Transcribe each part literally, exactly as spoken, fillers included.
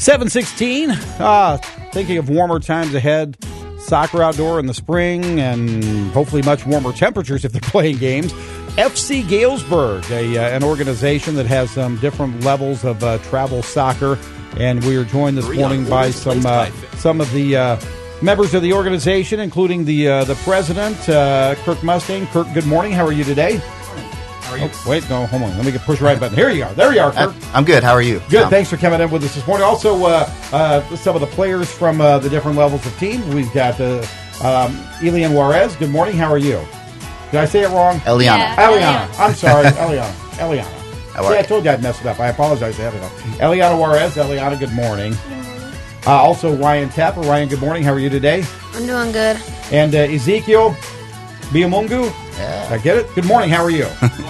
seven sixteen, uh, thinking of warmer times ahead, soccer outdoor in the spring, and hopefully much warmer temperatures if they're playing games. F C Galesburg, a, uh, an organization that has some different levels of uh, travel soccer, and we are joined this morning by some uh, some of the uh, members of the organization, including the uh, the president, uh, Kirk Mustang. Kirk, good morning. How are you today? How are you? Oh, wait, no, hold on. Let me get push the right button. Here you are. There you are, Kirk. I'm good. How are you? Good. Um, Thanks for coming in with us this morning. Also, uh, uh, some of the players from uh, the different levels of teams. We've got uh, um, Elian Juarez. Good morning. How are you? Did I say it wrong? Eliana. Yeah. Eliana. I'm sorry. Eliana. Eliana. How See, are I you? told you I'd mess it up. I apologize ahead of time. Eliana Juarez. Eliana, good morning. Good morning. Uh, also, Ryan Tapper. Ryan, good morning. How are you today? I'm doing good. And uh, Ezekiel Biamungu. Yeah. Did I get it? Good morning. How are you?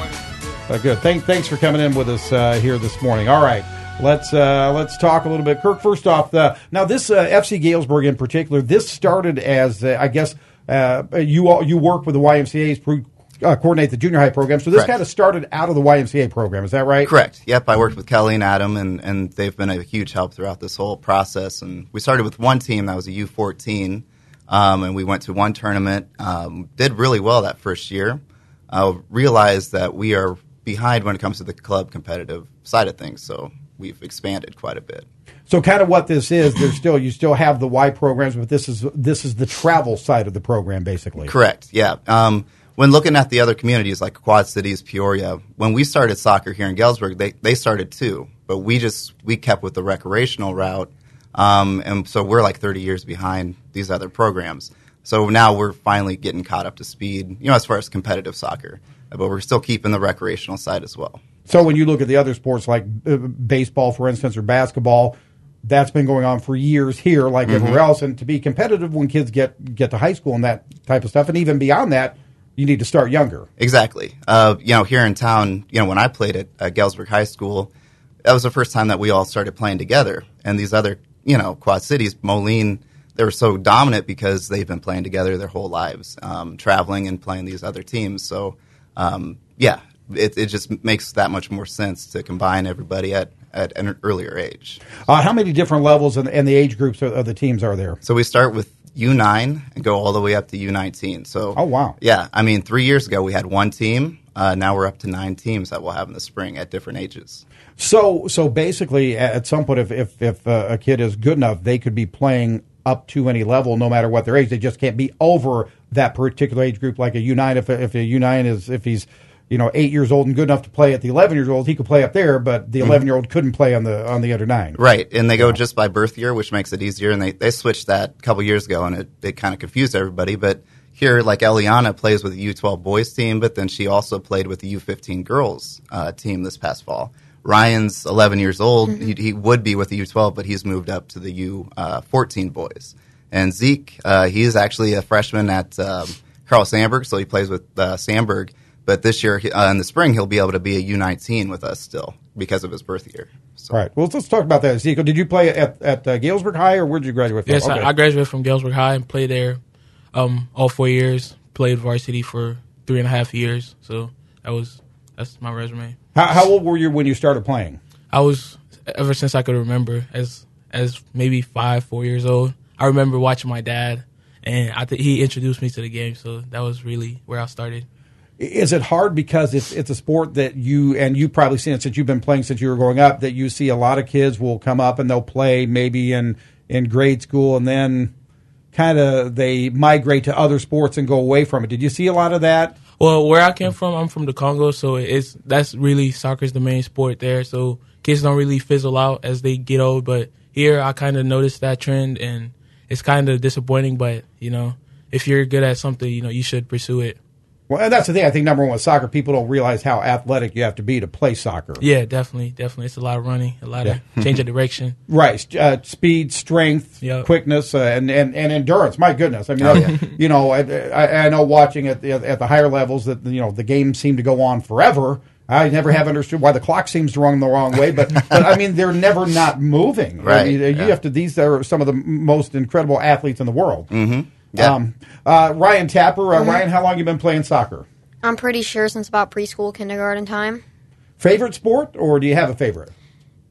Uh, good. Thank, thanks for coming in with us uh, here this morning. All right, let's uh, let's talk a little bit. Kirk, first off, the, now this uh, F C Galesburg in particular, this started as uh, I guess uh, you all, you work with the Y M C A's pro, uh, coordinate the junior high program. So this Correct. kind of started out of the Y M C A program. Is that right? Correct. Yep. I worked with Kelly and Adam, and, and they've been a huge help throughout this whole process. And we started with one team that was a U fourteen, um, and we went to one tournament. Um, did really well that first year. Uh, realized that we are behind when it comes to the club competitive side of things, so we've expanded quite a bit. So kind of what this is, there's still you still have the Y programs, but this is this is the travel side of the program, basically. Correct, yeah. Um, when looking at the other communities like Quad Cities, Peoria, when we started soccer here in Galesburg, they, they started too, but we just we kept with the recreational route, um, and so we're like thirty years behind these other programs. So now we're finally getting caught up to speed, you know, as far as competitive soccer, but we're still keeping the recreational side as well. So when you look at the other sports like uh, baseball, for instance, or basketball, that's been going on for years here, like Mm-hmm. everywhere else. And to be competitive when kids get get to high school and that type of stuff, and even beyond that, you need to start younger. Exactly. Uh, you know, here in town, you know, when I played at uh, Galesburg High School, that was the first time that we all started playing together. And these other, you know, Quad Cities, Moline, they were so dominant because they've been playing together their whole lives, um, traveling and playing these other teams. So, um, yeah, it, it just makes that much more sense to combine everybody at, at an earlier age. Uh, how many different levels and, and the age groups of, of the teams are there? So we start with U nine and go all the way up to U nineteen. So, Oh, wow. Yeah, I mean, three years ago we had one team. Uh, now we're up to nine teams that we'll have in the spring at different ages. So so basically, at some point, if if, if uh, a kid is good enough, they could be playing up to any level, no matter what their age. They just can't be over that particular age group, like a U nine. If a, if a U nine is if he's you know eight years old and good enough to play at the eleven years old, he could play up there, but the eleven year old couldn't play on the on the under nine. Right, and they go just by birth year, which makes it easier. And they, they switched that a couple years ago, and it, it kind of confused everybody. But here, like Eliana plays with the U twelve boys team, but then she also played with the U fifteen girls uh, team this past fall. Ryan's eleven years old. Mm-hmm. He, he would be with the U twelve, but he's moved up to the U fourteen boys. And Zeke, uh, he's actually a freshman at um, Carl Sandburg, so he plays with uh, Sandburg. But this year, uh, in the spring, he'll be able to be a U nineteen with us still because of his birth year. So. All right. Well, let's talk about that. Ezekiel, did you play at at uh, Galesburg High, or where did you graduate from? Yes, Okay. I, I graduated from Galesburg High and played there um, all four years. Played varsity for three and a half years. So that was that's my resume. How, how old were you when you started playing? I was ever since I could remember, as as maybe five, four years old. I remember watching my dad, and I th- he introduced me to the game. So that was really where I started. Is it hard because it's it's a sport that you, and you've probably seen it since you've been playing since you were growing up, that you see a lot of kids will come up and they'll play maybe in, in grade school and then kind of they migrate to other sports and go away from it. Did you see a lot of that? Well, where I came from, I'm from the Congo, so it's that's really soccer's the main sport there. So kids don't really fizzle out as they get old. But here, I kind of noticed that trend, and it's kind of disappointing. But you know, if you're good at something, you know, you should pursue it. Well, and that's the thing. I think number one with soccer, people don't realize how athletic you have to be to play soccer. Yeah, definitely, definitely. It's a lot of running, a lot Yeah. of change of direction. Right, uh, speed, strength, Yep. quickness, uh, and, and and endurance. My goodness, I mean, Oh, uh, yeah. you know, I, I, I know watching at the at the higher levels that you know the games seem to go on forever. I never have understood why the clock seems to run the wrong way, but, but I mean, they're never not moving. I Right, mean, you yeah. have to. These are some of the most incredible athletes in the world. Mm-hmm. Yeah. Um, uh, Ryan Tapper, uh, Ryan, how long you been playing soccer? I'm pretty sure since about preschool, kindergarten time. Favorite sport, or do you have a favorite?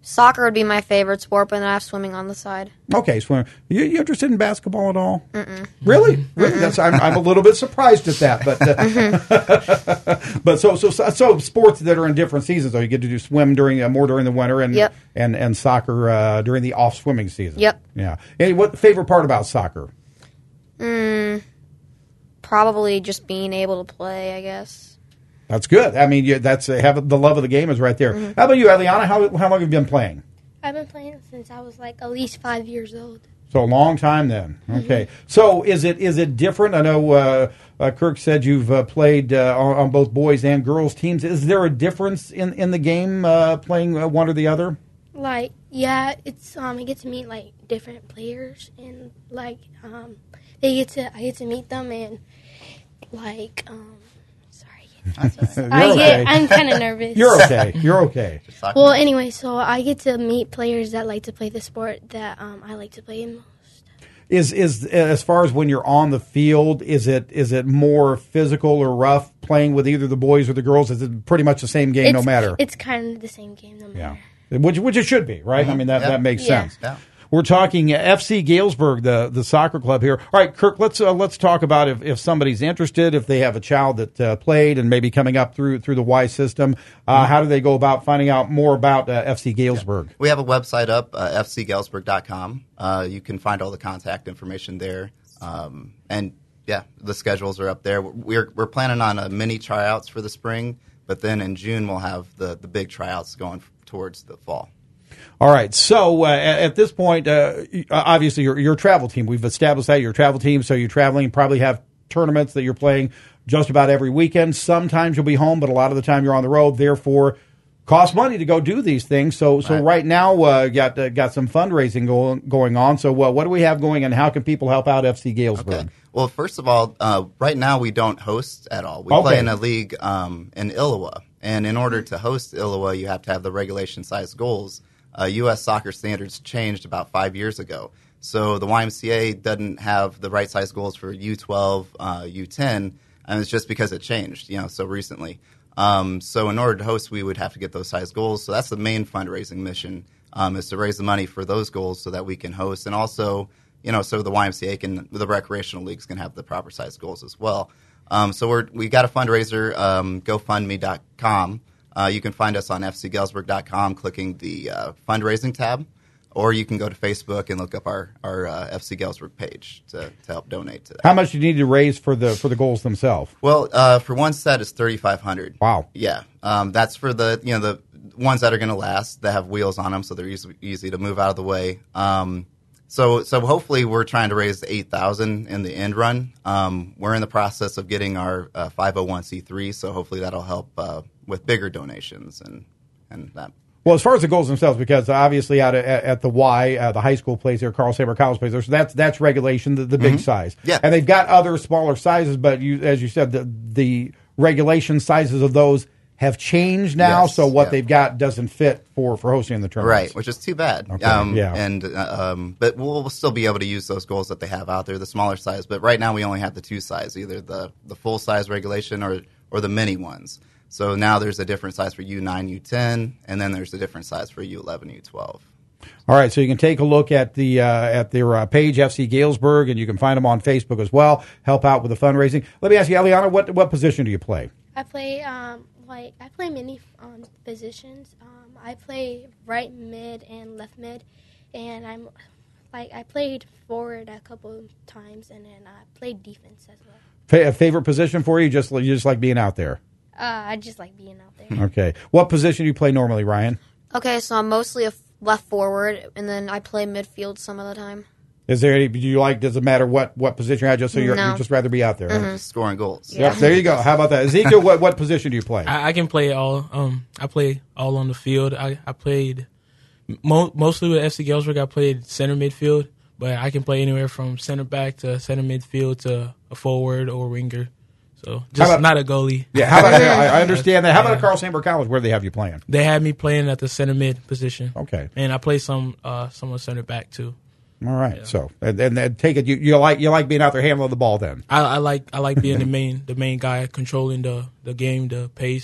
Soccer would be my favorite sport, but then I have swimming on the side. Okay, swim. You, you interested in basketball at all? Mm-mm. Really? Really? That's I'm, I'm a little bit surprised at that, but uh, but so so so sports that are in different seasons. So you get to do swim during uh, more during the winter, and Yep. and and soccer uh, during the off swimming season. Yep. Yeah. Hey, what the favorite part about soccer? Mm, probably just being able to play, I guess. That's good. I mean, you, that's uh, have the love of the game is right there. Mm-hmm. How about you, Eliana? How how long have you been playing? I've been playing since I was like at least five years old. So a long time then. Okay. Mm-hmm. So is it is it different? I know uh, uh, Kirk said you've uh, played uh, on, on both boys and girls teams. Is there a difference in, in the game uh, playing uh, one or the other? Like, yeah, it's um, I get to meet like different players, and like um, they get to I get to meet them, and like um, sorry, I You're get okay. I'm kind of nervous. You're okay. You're okay. Just talk Well, about it. anyway, so I get to meet players that like to play the sport that um, I like to play in most. Is is as far as when you're on the field, is it is it more physical or rough playing with either the boys or the girls? Is it pretty much the same game, no It's- matter? It's kind of the same game, no matter. Yeah, which which it should be, right? I mean that, Yeah. that makes Yeah. sense. Yeah. We're talking F C Galesburg, the the soccer club here. All right, Kirk, let's uh, let's talk about if, if somebody's interested, if they have a child that uh, played and maybe coming up through through the Y system. Uh, how do they go about finding out more about uh, F C Galesburg? We have a website up, uh, f c galesburg dot com. Uh, you can find all the contact information there. Um, and, yeah, the schedules are up there. We're, we're planning on a mini tryouts for the spring, but then in June we'll have the, the big tryouts going f- towards the fall. All right. So uh, at, at this point, uh, obviously, you're, you're a travel team. We've established that you're a travel team, so you're traveling, probably have tournaments that you're playing just about every weekend. Sometimes you'll be home, but a lot of the time you're on the road. Therefore, costs money to go do these things. So so right, Right. now, uh, got uh, got some fundraising going going on. So uh, what do we have going, and how can people help out F C Galesburg? Okay. Well, first of all, uh, right now we don't host at all. We Okay. play in a league um, in Iliwa. And in order to host Iliwa, you have to have the regulation-sized goals. Uh, U S soccer standards changed about five years ago. So the Y M C A doesn't have the right size goals for U twelve, uh, U ten, and it's just because it changed, you know, so recently. Um, so in order to host, we would have to get those size goals. So that's the main fundraising mission, um, is to raise the money for those goals so that we can host, and also, you know, so the Y M C A can, the recreational leagues can have the proper size goals as well. Um, so we're we got a fundraiser, um, go fund me dot com. Uh, you can find us on f c galesburg dot com, clicking the uh, fundraising tab, or you can go to Facebook and look up our our uh, F C Galesburg page to, to help donate to that. How much do you need to raise for the for the goals themselves? Well, uh, for one set, it's thirty-five hundred. Wow. Yeah, um, that's for the you know the ones that are going to last, that have wheels on them, so they're easy, easy to move out of the way. Um, so so hopefully we're trying to raise eight thousand in the end run. Um, we're in the process of getting our uh, five oh one c three, so hopefully that'll help uh, with bigger donations and and that. Well, as far as the goals themselves, because obviously out at, at the Y, uh, the high school plays there, Carl Saber College plays there, so that's that's regulation, the, the big size. Yeah. And they've got other smaller sizes, but you, as you said, the, the regulation sizes of those have changed now, Yes, so what yeah. they've got doesn't fit for, for hosting the tournament. Right, which is too bad. Okay, Um, yeah. And uh, um, but we'll, we'll still be able to use those goals that they have out there, the smaller size. But right now we only have the two size, either the the full size regulation or or the mini ones. So now there's a different size for U nine, U ten, and then there's a different size for U eleven, U twelve. All right, so you can take a look at the uh, at their uh, page, F C Galesburg, and you can find them on Facebook as well. Help out with the fundraising. Let me ask you, Eliana, what what position do you play? I play um like I play many um positions. Um, I play right mid and left mid, and I'm like I played forward a couple of times, and then I played defense as well. Fa- a favorite position for you? Just you just like being out there. Uh, I just like being out there. Okay. What position do you play normally, Ryan? Okay, so I'm mostly a f- left forward, and then I play midfield some of the time. Is there any? Do you like? Does it matter what, what position you're at? Just so you're No. you just rather be out there. huh? Just scoring goals. Yep. There you go. How about that, Ezekiel? what what position do you play? I, I can play all. Um, I play all on the field. I, I played mo- mostly with F C Galesburg. I played center midfield, but I can play anywhere from center back to center midfield to a forward or winger. So just about- not a goalie. Yeah. How about? I, I understand that. How about at Carl Sandburg College? Where do they have you playing? They had me playing at the center mid position. Okay. And I play some uh, some of center back too. All right. So and, and, and take it. You, you like you like being out there handling the ball then. I, I like I like being the main the main guy controlling the, the game, the pace.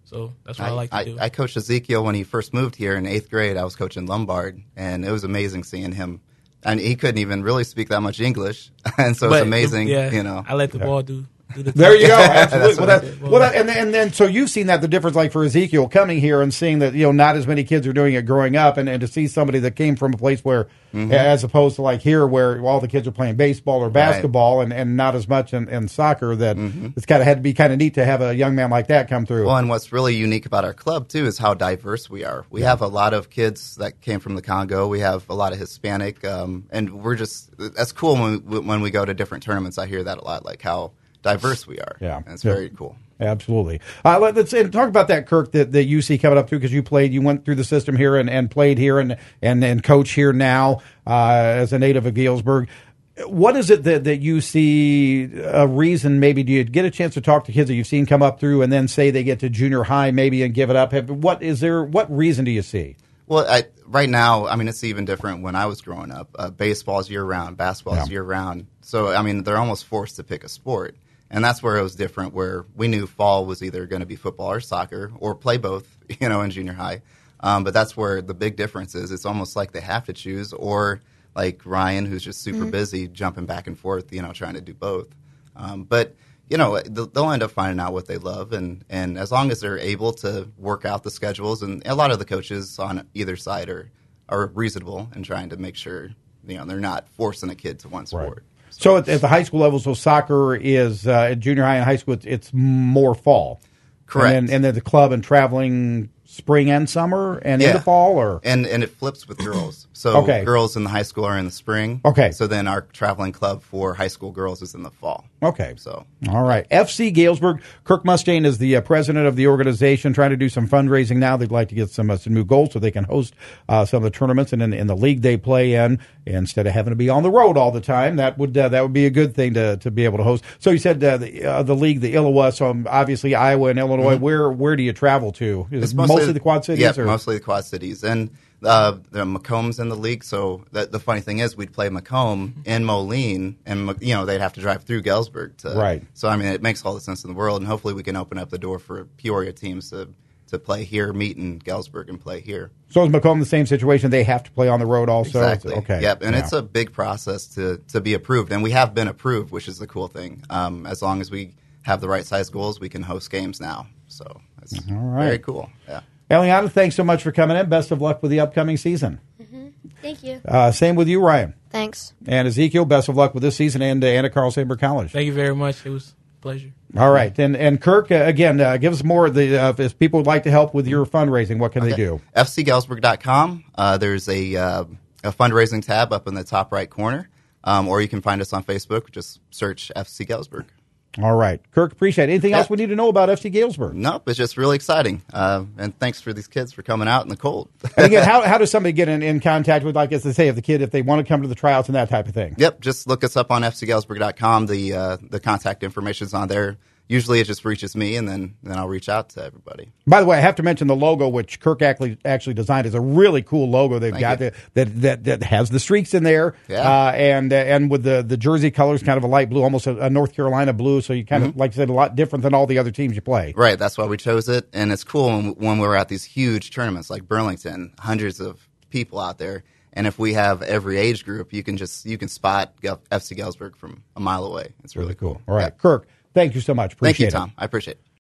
So that's what I, I like to I, do. I coached Ezekiel when he first moved here in eighth grade. I was coaching Lombard, and it was amazing seeing him. And he couldn't even really speak that much English, and so But it's amazing. the- yeah, you know, I let the ball do. do the There you go. Absolutely. That's well, what that, well, that, and, and then, so you've seen that the difference, like for Ezekiel coming here and seeing that, you know, not as many kids are doing it growing up, and, and to see somebody that came from a place where, Mm-hmm. as opposed to like here, where all the kids are playing baseball or basketball and, and not as much in, in soccer, that Mm-hmm. it's kind of had to be kind of neat to have a young man like that come through. Well, and what's really unique about our club, too, is how diverse we are. We have a lot of kids that came from the Congo. We have a lot of Hispanic. Um, and we're just, that's cool when we, when we go to different tournaments. I hear that a lot, like how diverse we are. Yeah. And it's Yeah. very cool. Absolutely. Uh, let, let's and talk about that, Kirk, that, that you see coming up through, because you played, you went through the system here and, and played here and, and, and coach here now uh, as a native of Galesburg. What is it that, that you see a reason, maybe, do you get a chance to talk to kids that you've seen come up through and then say they get to junior high maybe and give it up? Have, what is there, what reason do you see? Well, I, right now, I mean, it's even different when I was growing up. Uh, baseball's year-round, basketball's Yeah. year-round. So, I mean, they're almost forced to pick a sport. And that's where it was different, where we knew fall was either going to be football or soccer, or play both, you know, in junior high. Um, but that's where the big difference is. It's almost like they have to choose, or like Ryan, who's just super Mm-hmm. busy jumping back and forth, you know, trying to do both. Um, but, you know, they'll they'll end up finding out what they love. And, and as long as they're able to work out the schedules, and a lot of the coaches on either side are, are reasonable in trying to make sure, you know, they're not forcing a kid to one sport. Right. So at, at the high school level, so soccer is uh, at junior high and high school, it's, it's more fall. Correct. And then, and then the club and traveling spring and summer and Yeah. into fall, or And and it flips with girls. So Okay. girls in the high school are in the spring. Okay. So then our traveling club for high school girls is in the fall. okay. So All right. F C Galesburg. Kirk Mustaine is the uh, president of the organization, trying to do some fundraising now. They'd like to get some uh, some new goals so they can host uh, some of the tournaments and in, in the league they play in, instead of having to be on the road all the time. That would uh, that would be a good thing to to be able to host. So you said uh, the uh, the league, the Iowa. So um, obviously Iowa and Illinois. Where where do you travel to? Is it's it mostly, the Quad Cities? Yeah, or? mostly the Quad Cities. And uh, the Macomb's in the league. So that, the funny thing is, we'd play Macomb in Moline, and you know they'd have to drive through Galesburg to. Right. So I mean, it makes all the sense in the world, and hopefully we can open up the door for Peoria teams to to play here, meet in Galesburg, and play here. So is Macomb the same situation? They have to play on the road also? Exactly. Okay. Yep. And Yeah. it's a big process to, to be approved. And we have been approved, which is the cool thing. Um, as long as we have the right size goals, we can host games now. So it's right. very cool. Yeah. Eliana, thanks so much for coming in. Best of luck with the upcoming season. Thank you. Uh, same with you, Ryan. Thanks. And Ezekiel, best of luck with this season and uh, and at Carl Sandburg College. Thank you very much. It was a pleasure. All right. And and Kirk, uh, again, uh, give us more of the, uh, if people would like to help with your fundraising, what can they do? F C Galesburg dot com. Uh, there's a, uh, a fundraising tab up in the top right corner. Um, or you can find us on Facebook. Just search F C Galesburg. All right. Kirk, appreciate it. Anything Yeah. else we need to know about F C Galesburg? Nope, it's just really exciting. Uh, and thanks for these kids for coming out in the cold. And again, how, how does somebody get in, in contact with, like, as they say, if the kid, if they want to come to the tryouts and that type of thing? Yep, just look us up on F C Galesburg dot com. The uh, the contact information is on there. Usually it just reaches me, and then, then I'll reach out to everybody. By the way, I have to mention the logo, which Kirk actually actually designed, is a really cool logo they've Thank got you. that, that that has the streaks in there, Yeah. uh, and uh, and with the, the jersey colors, kind of a light blue, almost a, a North Carolina blue. So you kind of, like I said, a lot different than all the other teams you play. Right, that's why we chose it, and it's cool when, when we're at these huge tournaments like Burlington, hundreds of people out there, and if we have every age group, you can just you can spot F C Galesburg from a mile away. It's really, Really cool. cool. All right, Yeah. Kirk, thank you so much. Thank Appreciate you, it. Tom. I appreciate it.